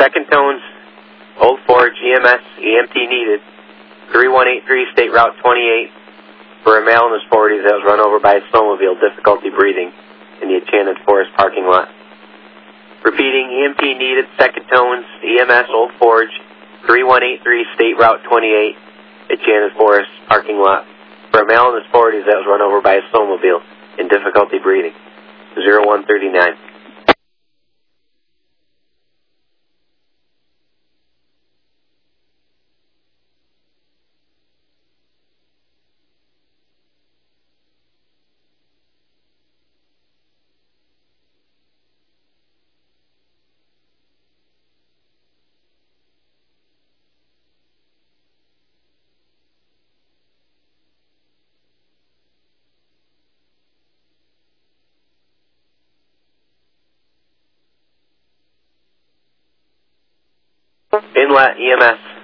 Second Tones, Old Forge, EMS, EMT needed, 3183 State Route 28, for a male in his 40s that was run over by a snowmobile, difficulty breathing, in the Enchanted Forest parking lot. Repeating, EMT needed, Second Tones, EMS, Old Forge, 3183 State Route 28, Enchanted Forest parking lot, for a male in his 40s that was run over by a snowmobile, in difficulty breathing. 0139. Inlet, EMS.